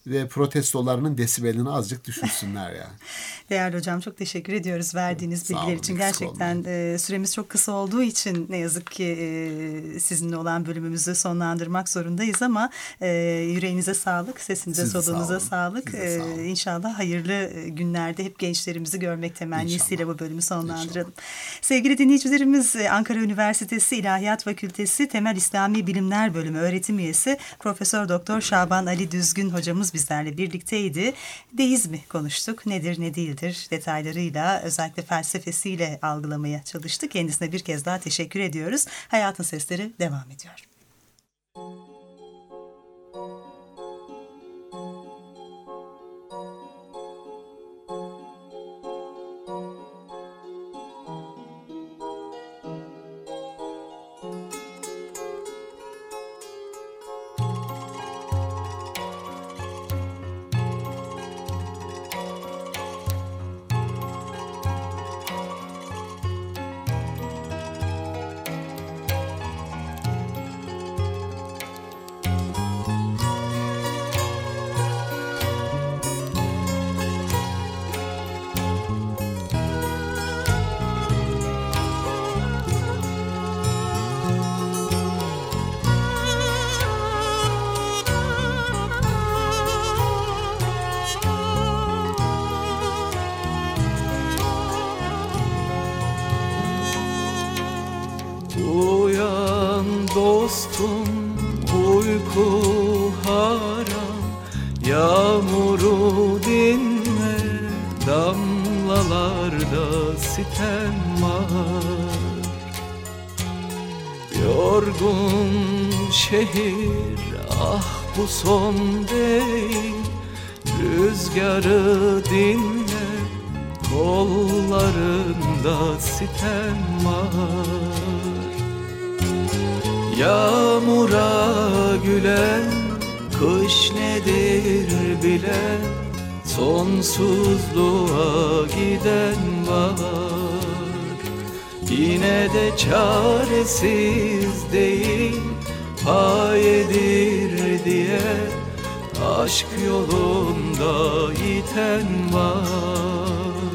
ve protestolarının desibelini azıcık düşürsünler yani. Değerli hocam, çok teşekkür ediyoruz verdiğiniz Sağ bilgiler olun, için. eksik Gerçekten e, süremiz çok kısa olduğu için ne yazık ki e, sizinle olan bölümümüzü sonlandırmak zorundayız ama e, yüreğinize sağlık, sesinize, Siz de solunuza sağ sağlık. Siz de sağ olun. E, İnşallah hayırlı günlerde hep gençlerimizi görmek temennisiyle İnşallah. bu bölümü sonlandıralım. Sevgili dinleyicilerimiz, Ankara Üniversitesi İlahiyat Fakültesi Temel İslami Bilimler Bölümü öğretim üyesi Profesör Doktor Şaban Ali Düzgün hocamız bizlerle birlikteydi. Deizmi konuştuk. Nedir, ne değildir detaylarıyla, özellikle felsefesiyle algılamaya çalıştık. Kendisine bir kez daha teşekkür ediyoruz. Hayatın Sesleri devam ediyor. Dostum uyku haram, yağmuru dinle, damlalarda sitem var. Yorgun şehir, ah bu son değil, rüzgarı dinle, kollarında sitem var. Yağmura gülen kış nedir bilen, sonsuzluğa giden var. Yine de çaresiz değil, payedir diye aşk yolunda yiten var.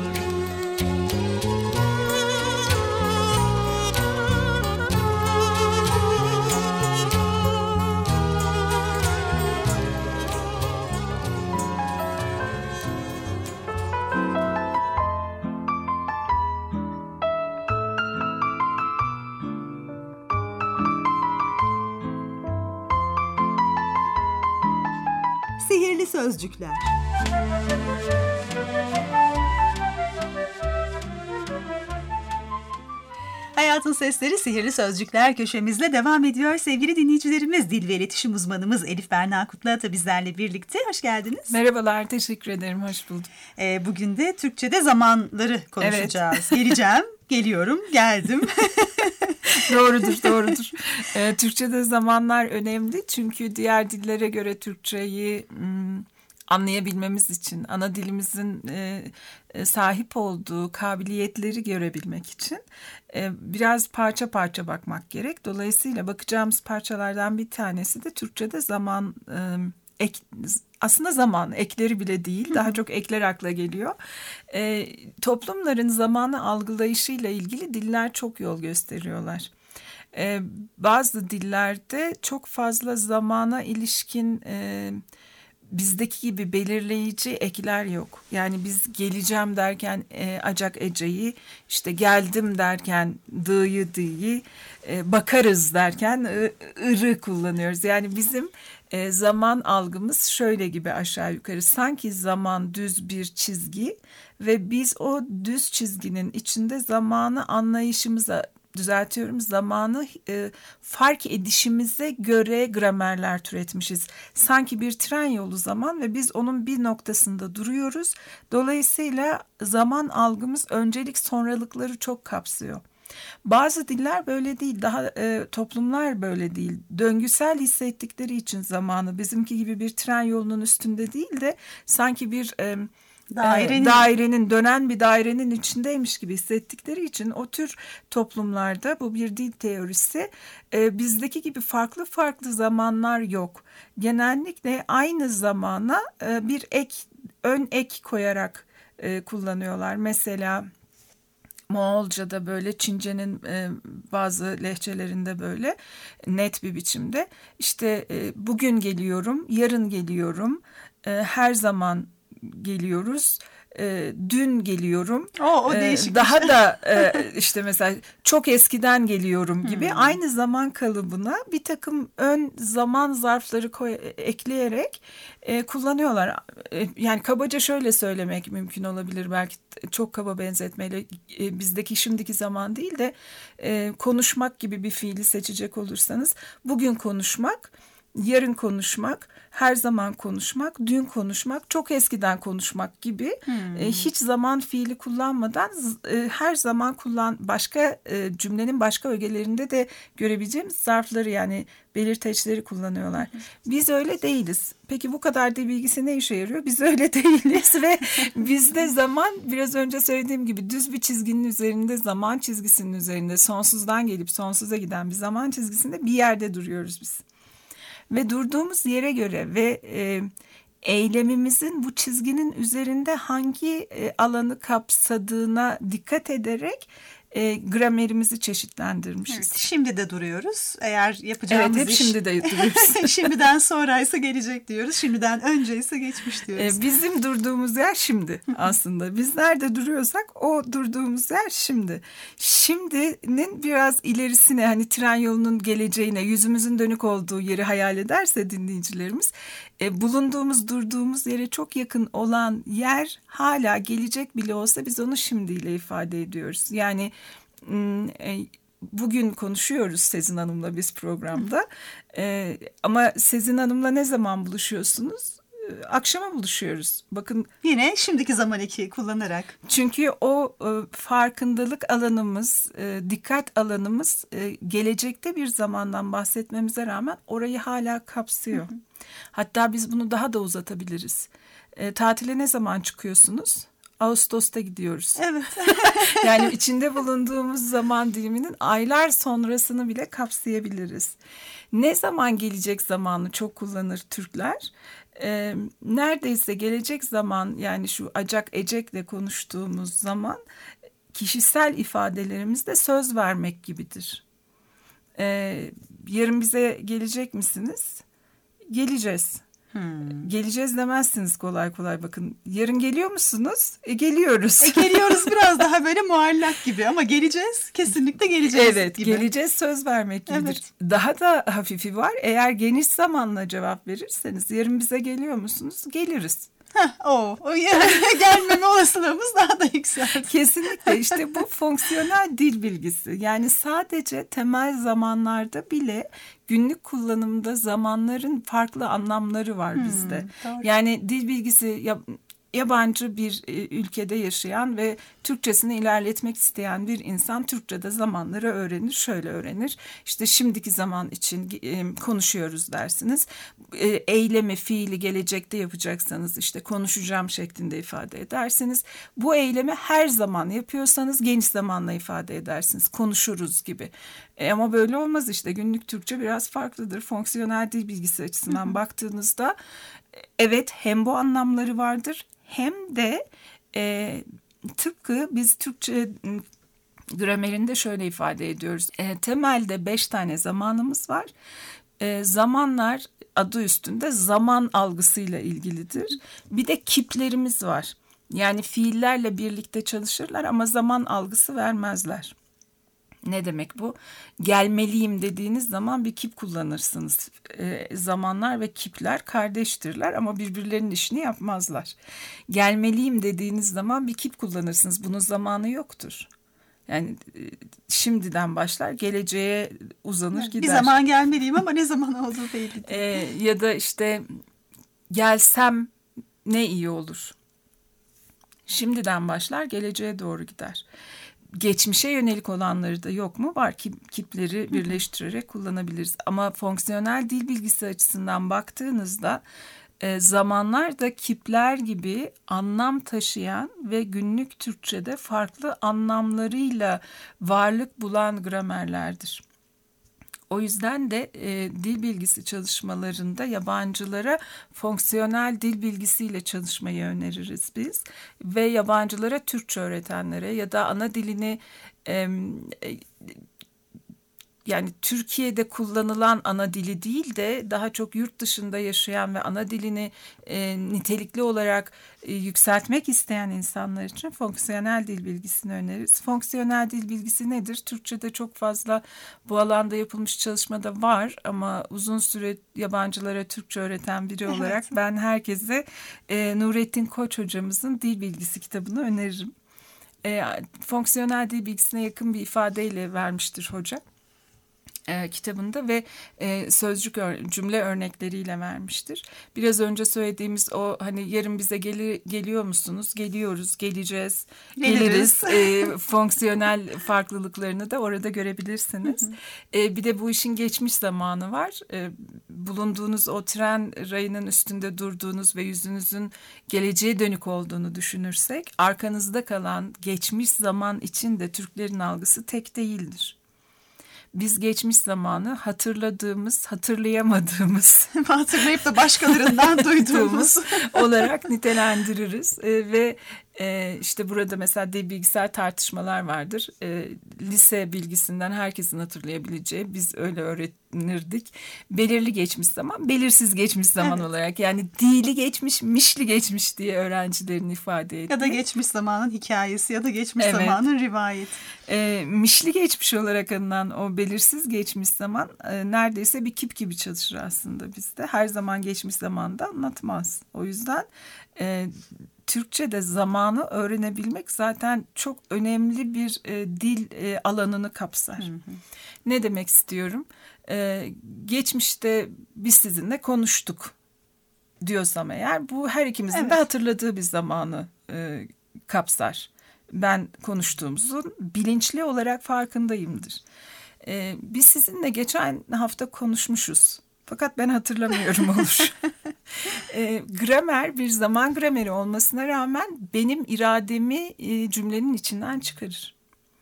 Sihirli Sözcükler. Hayatın Sesleri Sihirli Sözcükler köşemizle devam ediyor. Sevgili dinleyicilerimiz, dil ve iletişim uzmanımız Elif Berna Kutluata bizlerle birlikte. Hoş geldiniz. Merhabalar, teşekkür ederim. Hoş bulduk. Ee, bugün de Türkçe'de zamanları konuşacağız. Evet. Geleceğim, geliyorum, geldim. Doğrudur, doğrudur. Ee, Türkçe'de zamanlar önemli çünkü diğer dillere göre Türkçeyi m, anlayabilmemiz için, ana dilimizin e, e, sahip olduğu kabiliyetleri görebilmek için e, biraz parça parça bakmak gerek. Dolayısıyla bakacağımız parçalardan bir tanesi de Türkçe'de zaman e, ek, aslında zaman ekleri bile değil, daha çok ekler akla geliyor. E, toplumların zamanı algılayışıyla ilgili diller çok yol gösteriyorlar. E, bazı dillerde çok fazla zamana ilişkin e, bizdeki gibi belirleyici ekler yok. Yani biz geleceğim derken e, acak eceyi, işte geldim derken dı'yı dı'yı, e, bakarız derken ı, ırı kullanıyoruz. Yani bizim e, zaman algımız şöyle gibi aşağı yukarı. Sanki zaman düz bir çizgi ve biz o düz çizginin içinde zamanı anlayışımıza, düzeltiyorum, zamanı e, fark edişimize göre gramerler türetmişiz. Sanki bir tren yolu zaman ve biz onun bir noktasında duruyoruz. Dolayısıyla zaman algımız öncelik sonralıkları çok kapsıyor. Bazı diller böyle değil, daha e, toplumlar böyle değil. Döngüsel hissettikleri için zamanı bizimki gibi bir tren yolunun üstünde değil de sanki bir e, Dairenin... dairenin dönen bir dairenin içindeymiş gibi hissettikleri için o tür toplumlarda bu bir dil teorisi. E, bizdeki gibi farklı farklı zamanlar yok. Genellikle aynı zamana e, bir ek, ön ek koyarak e, kullanıyorlar. Mesela Moğolca'da böyle, Çince'nin e, bazı lehçelerinde böyle net bir biçimde işte e, bugün geliyorum, yarın geliyorum, e, her zaman geliyoruz, e, dün geliyorum. O, o değişik e, daha da e, işte mesela çok eskiden geliyorum gibi hmm. aynı zaman kalıbına bir takım ön zaman zarfları koy, ekleyerek e, kullanıyorlar. E, yani kabaca şöyle söylemek mümkün olabilir, belki çok kaba benzetmeyle, e, bizdeki şimdiki zaman değil de e, konuşmak gibi bir fiili seçecek olursanız, bugün konuşmak, yarın konuşmak, her zaman konuşmak, dün konuşmak, çok eskiden konuşmak gibi hmm. e, hiç zaman fiili kullanmadan e, her zaman kullan başka e, cümlenin başka ögelerinde de görebileceğimiz zarfları, yani belirteçleri kullanıyorlar. Hmm. Biz öyle değiliz. Peki bu kadar dil bilgisi ne işe yarıyor? Biz öyle değiliz ve bizde zaman, biraz önce söylediğim gibi, düz bir çizginin üzerinde, zaman çizgisinin üzerinde, sonsuzdan gelip sonsuza giden bir zaman çizgisinde bir yerde duruyoruz biz. Ve durduğumuz yere göre ve e, eylemimizin bu çizginin üzerinde hangi e, alanı kapsadığına dikkat ederek e, gramerimizi çeşitlendirmişiz. Evet, şimdi de duruyoruz. Eğer yapacağımız evet, hep iş... şimdi de duruyoruz. Şimdiden sonraysa gelecek diyoruz. Şimdiden önceyse geçmiş diyoruz. E, bizim durduğumuz yer şimdi aslında. Biz nerede duruyorsak o durduğumuz yer şimdi. Şimdinin biraz ilerisine, hani tren yolunun geleceğine, yüzümüzün dönük olduğu yeri hayal ederse dinleyicilerimiz, e, bulunduğumuz, durduğumuz yere çok yakın olan yer hala gelecek bile olsa biz onu şimdiyle ifade ediyoruz. Yani e, bugün konuşuyoruz Sezin Hanım'la biz programda. E, ama Sezin Hanım'la ne zaman buluşuyorsunuz? E, akşama buluşuyoruz. Bakın, yine şimdiki zaman eki kullanarak. Çünkü o e, farkındalık alanımız, e, dikkat alanımız e, gelecekte bir zamandan bahsetmemize rağmen orayı hala kapsıyor. Hı hı. Hatta biz bunu daha da uzatabiliriz. E, tatile ne zaman çıkıyorsunuz? Ağustos'ta gidiyoruz. Evet. Yani içinde bulunduğumuz zaman diliminin aylar sonrasını bile kapsayabiliriz. Ne zaman gelecek zamanı çok kullanır Türkler. Ee, neredeyse gelecek zaman, yani şu acak ecekle konuştuğumuz zaman, kişisel ifadelerimizde söz vermek gibidir. Ee, yarın bize gelecek misiniz? Geleceğiz. Hmm. Geleceğiz demezsiniz kolay kolay, bakın. Yarın geliyor musunuz? E, geliyoruz. E, geliyoruz biraz daha böyle muallak gibi, ama geleceğiz. Kesinlikle geleceğiz evet, gibi. Geleceğiz söz vermek gibidir. Evet. Daha da hafifi var. Eğer geniş zamanla cevap verirseniz, yarın bize geliyor musunuz? Geliriz. Heh, o, o gelmeme olasılığımız daha da yükseldi. Kesinlikle, işte bu fonksiyonel dil bilgisi. Yani sadece temel zamanlarda bile günlük kullanımda zamanların farklı anlamları var hmm, bizde. Doğru. Yani dil bilgisi ya, yabancı bir ülkede yaşayan ve Türkçesini ilerletmek isteyen bir insan Türkçe'de zamanları öğrenir, şöyle öğrenir. İşte şimdiki zaman için e, konuşuyoruz dersiniz. E, eylemi, fiili gelecekte yapacaksanız işte konuşacağım şeklinde ifade edersiniz. Bu eylemi her zaman yapıyorsanız geniş zamanla ifade edersiniz. Konuşuruz gibi. E, ama böyle olmaz işte. Günlük Türkçe biraz farklıdır. Fonksiyonel dil bilgisi açısından Hı-hı. baktığınızda evet, hem bu anlamları vardır, hem de e, tıpkı biz Türkçe gramerinde şöyle ifade ediyoruz. E, temelde beş tane zamanımız var. E, zamanlar adı üstünde zaman algısıyla ilgilidir. Bir de kiplerimiz var. Yani fiillerle birlikte çalışırlar ama zaman algısı vermezler. Ne demek bu? Gelmeliyim dediğiniz zaman bir kip kullanırsınız. E, zamanlar ve kipler kardeştirler ama birbirlerinin işini yapmazlar. Gelmeliyim dediğiniz zaman bir kip kullanırsınız. Bunun zamanı yoktur. Yani e, şimdiden başlar, geleceğe uzanır gider. Bir zaman gelmeliyim ama ne zaman olduğu belli değil. E, ya da işte gelsem ne iyi olur. Şimdiden başlar, geleceğe doğru gider. Geçmişe yönelik olanları da yok mu? Var. Kipleri birleştirerek kullanabiliriz. Ama fonksiyonel dil bilgisi açısından baktığınızda E, zamanlar da kipler gibi anlam taşıyan ve günlük Türkçe'de farklı anlamlarıyla varlık bulan gramerlerdir. O yüzden de e, dil bilgisi çalışmalarında yabancılara fonksiyonel dil bilgisiyle çalışmayı öneririz biz. Ve yabancılara Türkçe öğretenlere ya da ana dilini e, e, yani Türkiye'de kullanılan ana dili değil de daha çok yurt dışında yaşayan ve ana dilini e, nitelikli olarak e, yükseltmek isteyen insanlar için fonksiyonel dil bilgisini öneririz. Fonksiyonel dil bilgisi nedir? Türkçe'de çok fazla bu alanda yapılmış çalışma da var ama uzun süre yabancılara Türkçe öğreten biri Evet. olarak ben herkese e, Nurettin Koç hocamızın dil bilgisi kitabını öneririm. E, fonksiyonel dil bilgisine yakın bir ifadeyle vermiştir hoca. E, kitabında ve e, sözcük ör- cümle örnekleriyle vermiştir. Biraz önce söylediğimiz o hani yarın bize geli- geliyor musunuz? Geliyoruz, geleceğiz, Geliriz. geliriz. E, fonksiyonel farklılıklarını da orada görebilirsiniz. E, bir de bu işin geçmiş zamanı var. E, bulunduğunuz o tren rayının üstünde durduğunuz ve yüzünüzün geleceğe dönük olduğunu düşünürsek arkanızda kalan geçmiş zaman için de Türklerin algısı tek değildir. Biz geçmiş zamanı hatırladığımız, hatırlayamadığımız Hatırlayıp da başkalarından duyduğumuz. olarak nitelendiririz. E, ve e, işte burada mesela dil bilgisayar tartışmalar vardır. E, lise bilgisinden herkesin hatırlayabileceği, biz öyle öğrenirdik. Belirli geçmiş zaman, belirsiz geçmiş zaman Evet. olarak. Yani dili geçmiş, mişli geçmiş diye öğrencilerin ifade ettiği. Ya da geçmiş zamanın hikayesi ya da geçmiş Evet. zamanın rivayeti. E, mişli geçmiş olarak anılan o belirsiz geçmiş zaman e, neredeyse bir kip gibi çalışır aslında bizde. Her zaman geçmiş zamanda anlatmaz. O yüzden e, Türkçe'de zamanı öğrenebilmek zaten çok önemli bir e, dil e, alanını kapsar. Hı hı. Ne demek istiyorum? E, geçmişte biz sizinle konuştuk diyorsam eğer bu her ikimizin Evet. de hatırladığı bir zamanı e, kapsar. Ben konuştuğumuzun bilinçli olarak farkındayımdır. Ee, biz sizinle geçen hafta konuşmuşuz. Fakat ben hatırlamıyorum olur. e, gramer bir zaman grameri olmasına rağmen benim irademi e, cümlenin içinden çıkarır.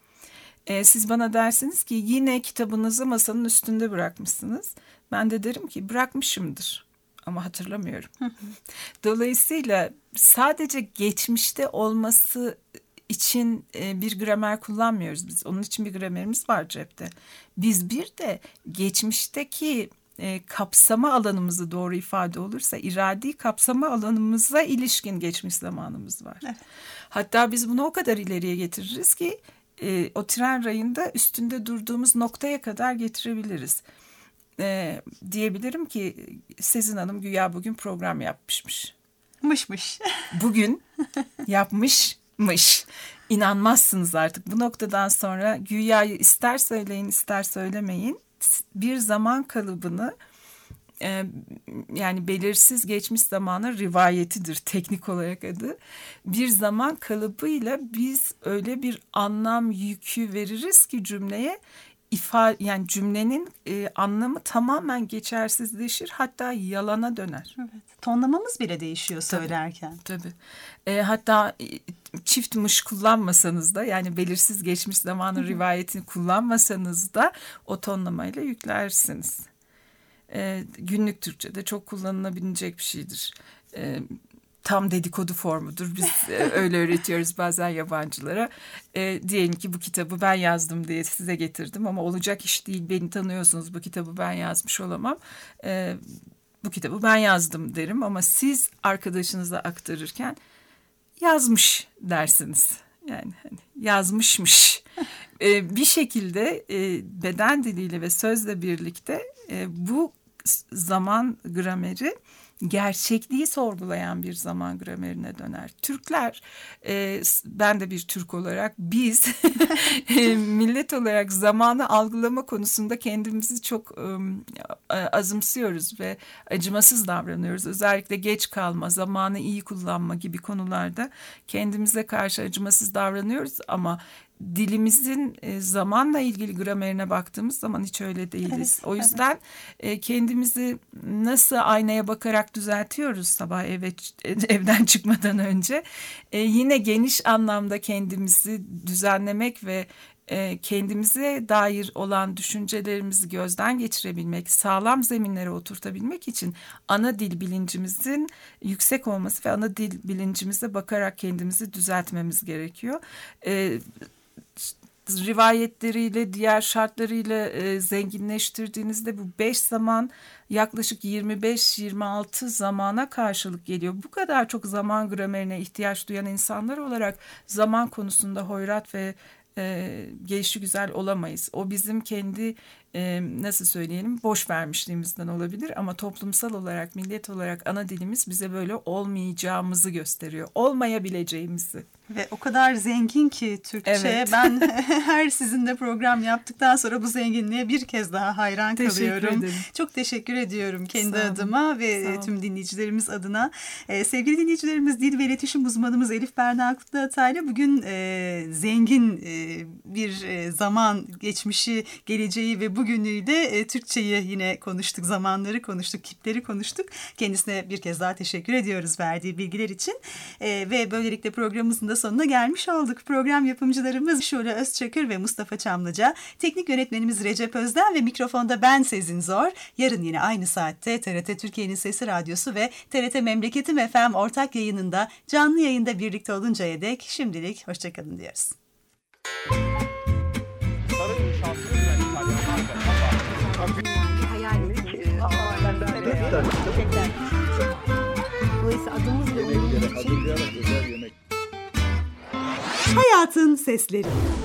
E, siz bana dersiniz ki yine kitabınızı masanın üstünde bırakmışsınız. Ben de derim ki bırakmışımdır ama hatırlamıyorum. Dolayısıyla sadece geçmişte olması için bir gramer kullanmıyoruz biz. Onun için bir gramerimiz var cepte. Biz bir de geçmişteki e, kapsama alanımızı doğru ifade olursa iradi kapsama alanımıza ilişkin geçmiş zamanımız var. Evet. Hatta biz bunu o kadar ileriye getiririz ki e, o tren rayında üstünde durduğumuz noktaya kadar getirebiliriz. E, diyebilirim ki Sezin Hanım güya bugün program yapmışmış. Mışmış. Bugün yapmışmış. İnanmazsınız artık. Bu noktadan sonra güyayı ister söyleyin ister söylemeyin bir zaman kalıbını e, yani belirsiz geçmiş zamanın rivayetidir teknik olarak adı. Bir zaman kalıbıyla biz öyle bir anlam yükü veririz ki cümleye ifade yani cümlenin e, anlamı tamamen geçersizleşir hatta yalana döner. Evet. Tonlamamız bile değişiyor söylerken. Tabii. tabii. E, hatta çift mış kullanmasanız da yani belirsiz geçmiş zamanın rivayetini kullanmasanız da o tonlamayla yüklersiniz. E, günlük Türkçe'de çok kullanılabilecek bir şeydir. E, tam dedikodu formudur. Biz e, öyle öğretiyoruz bazen yabancılara. E, diyelim ki bu kitabı ben yazdım diye size getirdim ama olacak iş değil. Beni tanıyorsunuz, bu kitabı ben yazmış olamam. E, bu kitabı ben yazdım derim ama siz arkadaşınıza aktarırken yazmış dersiniz. Yani hani yazmışmış. e, bir şekilde e, beden diliyle ve sözle birlikte e, bu zaman grameri gerçekliği sorgulayan bir zaman gramerine döner. Türkler, e, ben de bir Türk olarak biz e, millet olarak zamanı algılama konusunda kendimizi çok e, azımsıyoruz ve acımasız davranıyoruz. Özellikle geç kalma, zamanı iyi kullanma gibi konularda kendimize karşı acımasız davranıyoruz ama dilimizin e, zamanla ilgili gramerine baktığımız zaman hiç öyle değiliz. Evet, o yüzden evet. e, kendimizi nasıl aynaya bakarak düzeltiyoruz sabah eve evden çıkmadan önce. E, yine geniş anlamda kendimizi düzenlemek ve kendimize dair olan düşüncelerimizi gözden geçirebilmek, sağlam zeminlere oturtabilmek için ana dil bilincimizin yüksek olması ve ana dil bilincimize bakarak kendimizi düzeltmemiz gerekiyor. Ee, rivayetleriyle, diğer şartlarıyla e, zenginleştirdiğinizde bu beş zaman yaklaşık yirmi beş yirmi altı zamana karşılık geliyor. Bu kadar çok zaman gramerine ihtiyaç duyan insanlar olarak zaman konusunda hoyrat ve E, gelişi güzel olamayız. O bizim kendi e, nasıl söyleyelim boş vermişliğimizden olabilir ama toplumsal olarak, millet olarak ana dilimiz bize böyle olmayacağımızı gösteriyor. Olmayabileceğimizi. Ve o kadar zengin ki Türkçe. Evet. Ben her sizinle program yaptıktan sonra bu zenginliğe bir kez daha hayran teşekkür kalıyorum. Ederim. Çok teşekkür ediyorum kendi Sağ olun. adıma ve Sağ tüm olun. dinleyicilerimiz adına. Ee, sevgili dinleyicilerimiz, dil ve iletişim uzmanımız Elif Berna Kutluatay'la bugün e, zengin e, bir e, zaman geçmişi, geleceği ve bugünüyle e, Türkçeyi yine konuştuk. Zamanları konuştuk, kipleri konuştuk. Kendisine bir kez daha teşekkür ediyoruz verdiği bilgiler için. E, ve böylelikle programımızın da sonuna gelmiş olduk. Program yapımcılarımız Şule Özçakır ve Mustafa Çamlıca, teknik yönetmenimiz Recep Özden ve mikrofonda ben Sezin Zor. Yarın yine aynı saatte T R T Türkiye'nin Sesi Radyosu ve T R T Memleketim F M ortak yayınında canlı yayında birlikte oluncaya dek şimdilik hoşçakalın diyoruz. Dolayısıyla adımız da Yemeklere hazırlayarak özel yemek. Hayatın sesleri.